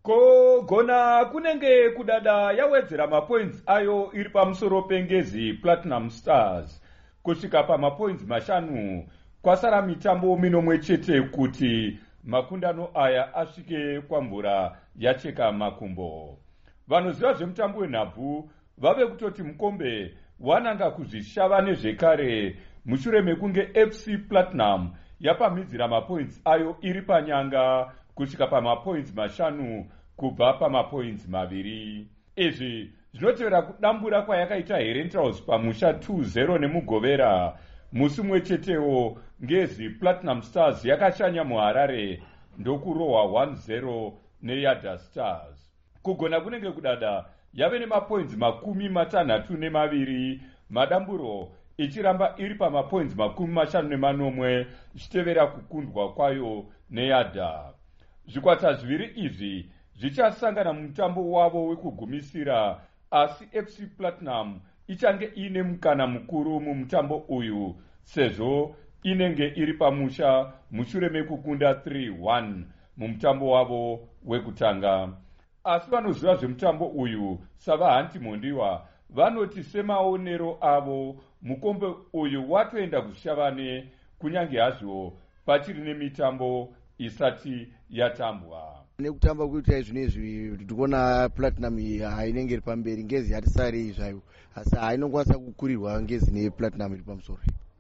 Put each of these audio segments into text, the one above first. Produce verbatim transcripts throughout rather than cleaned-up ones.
Kogona kunenge kudada yawedzera mapoints ayo iri pamusoro pengezi Platinum Stars kusvika pamapoints mashanu. Kwasara mitambo minomwe chete kuti makundano aya asvike kwamvura yacheka makumbo. Vanoziva zvemutambo wenhabvu vave kutoti mukombe wananga kuzvishava nezvekare mushure mekunge F C Platinum yapamhidzira mapoints ayo iri panyanga kusvika pamapoints mashanu kubva pamapoints maviri. Izvi zvinotevera kudambura kwayakaita Herentals pamusha two zero nemugovera. Musi mwe chetewo ngezi Platinum Stars yakashanya muHarare ndokurohwa one zero neYada Stars. Kugona kunenge kudada yave nemapoints makumi matanhatu nemaviri, madamburo ichiramba iri pamapoints makumi mashanu nemanomwe ichitevera kukundwa kwayo neYada. Zvikwata zviviri izvi zvichasangana mumutambo wavo wekugumisira, asi F C Platinum ichange ine mukana mukuru mumutambo uyu sezvo inenge iri pamusha mushure mekukunda three one mumutambo wavo wekutanga. Asi vanoziva zvemutambo uyu savaHanti Mondiwa vanoti semaonero avo mukombe uyu watoenda kushavane kunyange hazvo pachiri nemitambo isati yatambwa. Nekutamba kuita zvinezvi tikuona Platinum hainenge iri pamberi, ngezi hatisari zvayo, asi hainokwanisa kukurirwa ngezi nePlatinum iri pamusoro.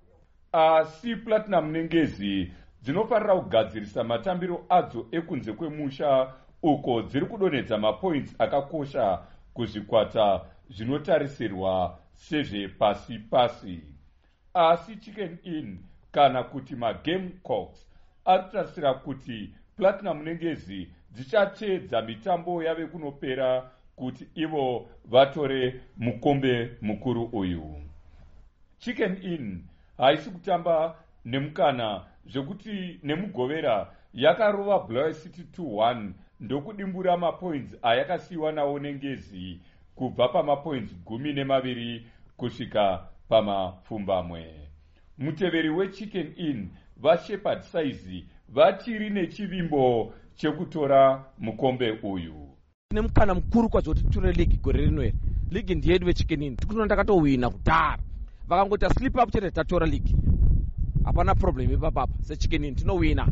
Asi Platinum nengezi dzinofanira kugadzirisa matambiro adzo ekunze kwemusha uko dziri kudonedza mapoints akakosha kuzvikwata zvinotarisirwa sezvepasi pasi. Asi Chicken Inn kana kuti maGamecocks arikutarisira kuti Platinum nengezi dzichateedza mitambo yave kunopera kuti ivo vatore mukombe mukuru uyu. Chicken Inn haisi kutamba nemukana zvekuti nemugovera yakarova Blair City two one ndokudimbura mapoints ayakasiyiwa nawo nengezi kubva pamapoints gumi nemaviri kusvika pamapfumbamwe. Muteveri weChicken Inn vaShepherd Size vachiri nechivimbo chekutora mukombe uyu. Tine mukana mukuru kwazvo kuti titore league gore rino iri. League ndiyedu weChicken Inn. Tikuona takatowina kudhara. Vakangota slip up chete tatora league. Hapana problem ipapapa. SeChicken Inn tinowina.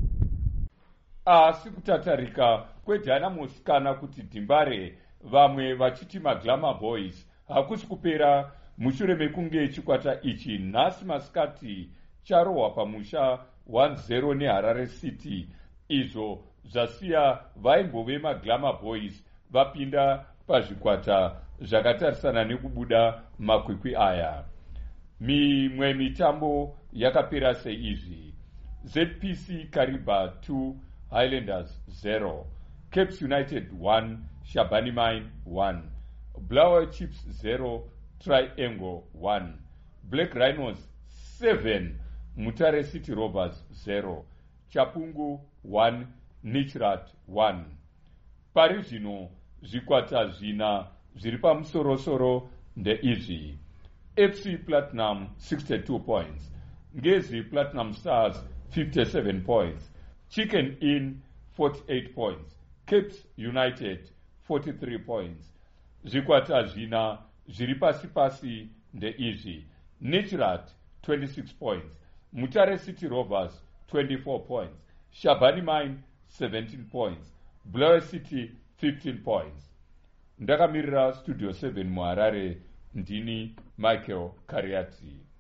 Asi kutatarika kweDynamos kana kuti Dimbare vamwe vachiti maGlamour Boys hakusi kupera mushure mekunge chikwata ichi nhasi masikati charohwa pamusha one zero neHarare City, izvo zvasiya vaimbove maGlamour Boys vapinda pazvikwata zvakatarisana nekubuda makwikwi aya. Mimwe mitambo yakapera seizvi: Z P C Kariba two Highlanders zero, Capes United one Shabani Mine one, Blawa Chips zero Triangle one, Black Rhinos seven Mutare City Rovers zero, Chapungu one Nichrat one. Pari zvino zvikwata zvina zviri pamusorosoro ndeizvi: F C Platinum sixty-two points, ngezi Platinum Stars fifty-seven points, Chicken Inn forty-eight points, Capes United forty-three points. Zvikwata zvina zviri pasi pasi ndeizvi: Nichrat twenty-six points, Mutare City Rovers twenty-four points, Shabani Mine seventeen points, Blair City fifteen points. Ndakamirira Studio seven muHarare, ndini Michael Kariati.